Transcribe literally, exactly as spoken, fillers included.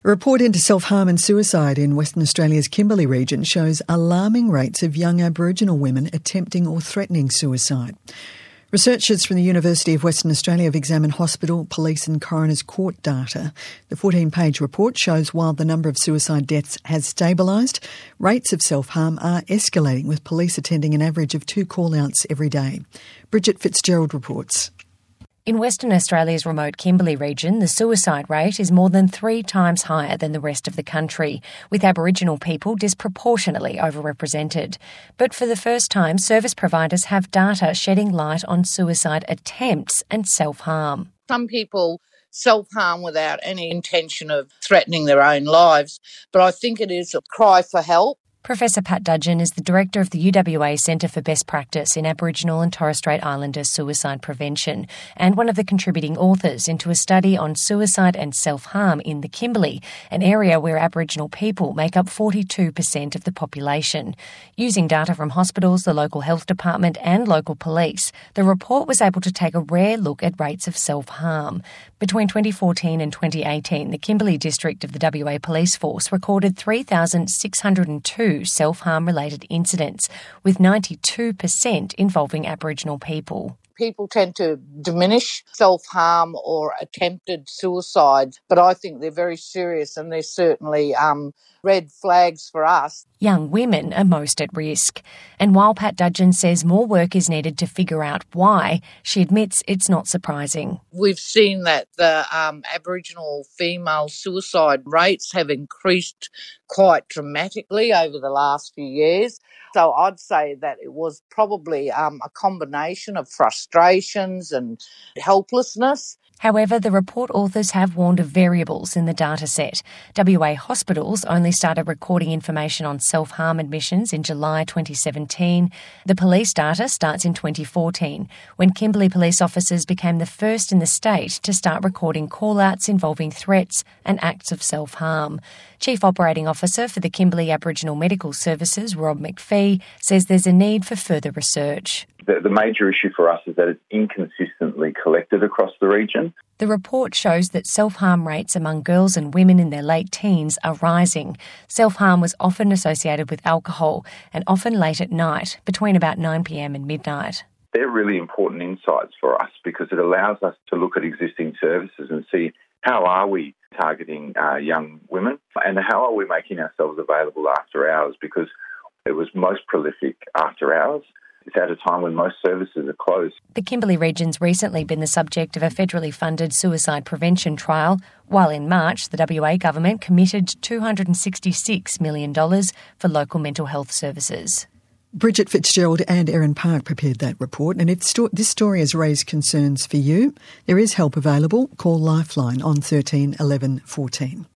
A report into self-harm and suicide in Western Australia's Kimberley region shows alarming rates of young Aboriginal women attempting or threatening suicide. Researchers from the University of Western Australia have examined hospital, police and coroner's court data. The fourteen-page report shows while the number of suicide deaths has stabilised, rates of self-harm are escalating, with police attending an average of two call-outs every day. Bridget Fitzgerald reports. In Western Australia's remote Kimberley region, the suicide rate is more than three times higher than the rest of the country, with Aboriginal people disproportionately overrepresented. But for the first time, service providers have data shedding light on suicide attempts and self-harm. Some people self-harm without any intention of threatening their own lives, but I think it is a cry for help. Professor Pat Dudgeon is the director of the U W A Centre for Best Practice in Aboriginal and Torres Strait Islander suicide prevention and one of the contributing authors into a study on suicide and self-harm in the Kimberley, an area where Aboriginal people make up forty-two percent of the population. Using data from hospitals, the local health department and local police, the report was able to take a rare look at rates of self-harm. Between twenty fourteen and twenty eighteen, the Kimberley district of the W A Police Force recorded three thousand six hundred two self-harm related incidents, with ninety-two percent involving Aboriginal people. People tend to diminish self-harm or attempted suicide, but I think they're very serious and they're certainly um, red flags for us. Young women are most at risk. And while Pat Dudgeon says more work is needed to figure out why, she admits it's not surprising. We've seen that the um, Aboriginal female suicide rates have increased quite dramatically over the last few years. So I'd say that it was probably um, a combination of frustrations and helplessness. However, the report authors have warned of variables in the data set. W A hospitals only started recording information on self-harm admissions in July twenty seventeen. The police data starts in twenty fourteen, when Kimberley police officers became the first in the state to start recording call-outs involving threats and acts of self-harm. Chief Operating Officer for the Kimberley Aboriginal Medical Services, Rob McPhee, says there's a need for further research. The, the major issue for us is that it's inconsistently collected across the region. The report shows that self-harm rates among girls and women in their late teens are rising. Self-harm was often associated with alcohol and often late at night, between about nine p.m. and midnight. They're really important insights for us because it allows us to look at existing services and see how are we targeting uh, young women and how are we making ourselves available after hours, because it was most prolific after hours. It's at a time when most services are closed. The Kimberley region's recently been the subject of a federally funded suicide prevention trial, while in March the W A government committed two hundred sixty-six million dollars for local mental health services. Bridget Fitzgerald and Erin Park prepared that report, and if sto- this story has raised concerns for you, there is help available. Call Lifeline on thirteen eleven fourteen.